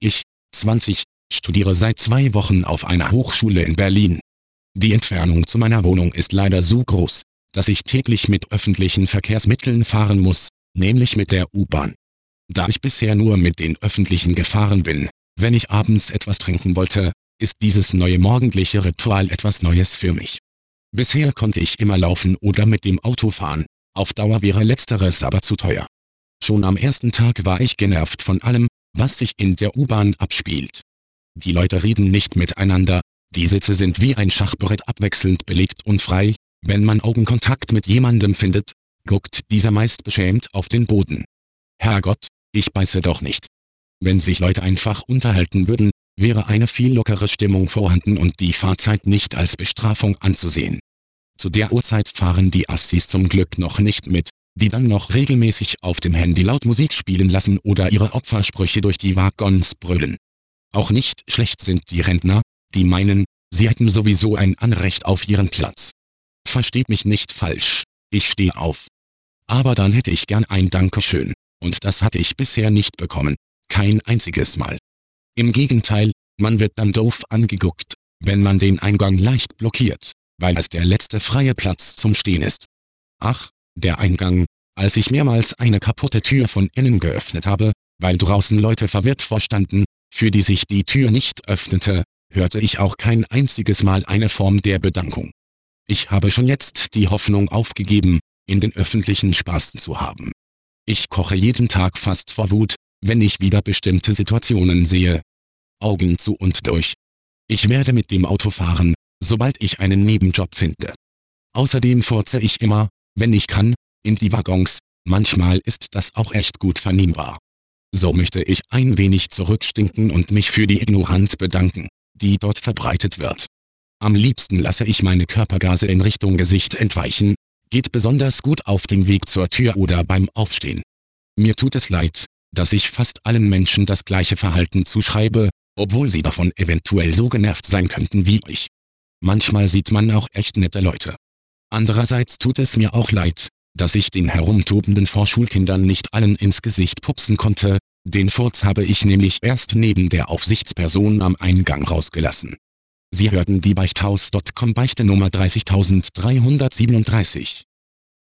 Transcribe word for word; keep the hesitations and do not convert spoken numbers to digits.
Ich, zwanzig, studiere seit zwei Wochen auf einer Hochschule in Berlin. Die Entfernung zu meiner Wohnung ist leider so groß, dass ich täglich mit öffentlichen Verkehrsmitteln fahren muss, nämlich mit der U-Bahn. Da ich bisher nur mit den öffentlichen gefahren bin, wenn ich abends etwas trinken wollte, ist dieses neue morgendliche Ritual etwas Neues für mich. Bisher konnte ich immer laufen oder mit dem Auto fahren, auf Dauer wäre letzteres aber zu teuer. Schon am ersten Tag war ich genervt von allem, was sich in der U-Bahn abspielt. Die Leute reden nicht miteinander, die Sitze sind wie ein Schachbrett abwechselnd belegt und frei, wenn man Augenkontakt mit jemandem findet, guckt dieser meist beschämt auf den Boden. Herrgott, ich beiße doch nicht. Wenn sich Leute einfach unterhalten würden, wäre eine viel lockere Stimmung vorhanden und die Fahrzeit nicht als Bestrafung anzusehen. Zu der Uhrzeit fahren die Assis zum Glück noch nicht mit, die dann noch regelmäßig auf dem Handy laut Musik spielen lassen oder ihre Opfersprüche durch die Waggons brüllen. Auch nicht schlecht sind die Rentner, die meinen, sie hätten sowieso ein Anrecht auf ihren Platz. Versteht mich nicht falsch, ich stehe auf. Aber dann hätte ich gern ein Dankeschön, und das hatte ich bisher nicht bekommen, kein einziges Mal. Im Gegenteil, man wird dann doof angeguckt, wenn man den Eingang leicht blockiert, weil es der letzte freie Platz zum Stehen ist. Ach, der Eingang, als ich mehrmals eine kaputte Tür von innen geöffnet habe, weil draußen Leute verwirrt vorstanden, für die sich die Tür nicht öffnete, hörte ich auch kein einziges Mal eine Form der Bedankung. Ich habe schon jetzt die Hoffnung aufgegeben, in den öffentlichen Spaß zu haben. Ich koche jeden Tag fast vor Wut, wenn ich wieder bestimmte Situationen sehe. Augen zu und durch. Ich werde mit dem Auto fahren, sobald ich einen Nebenjob finde. Außerdem furze ich immer, wenn ich kann, in die Waggons, manchmal ist das auch echt gut vernehmbar. So möchte ich ein wenig zurückstinken und mich für die Ignoranz bedanken, die dort verbreitet wird. Am liebsten lasse ich meine Körpergase in Richtung Gesicht entweichen, geht besonders gut auf dem Weg zur Tür oder beim Aufstehen. Mir tut es leid, dass ich fast allen Menschen das gleiche Verhalten zuschreibe, obwohl sie davon eventuell so genervt sein könnten wie ich. Manchmal sieht man auch echt nette Leute. Andererseits tut es mir auch leid, dass ich den herumtobenden Vorschulkindern nicht allen ins Gesicht pupsen konnte, den Furz habe ich nämlich erst neben der Aufsichtsperson am Eingang rausgelassen. Sie hörten die Beichthaus Punkt com Beichte Nummer dreißigtausenddreihundertsiebenunddreißig.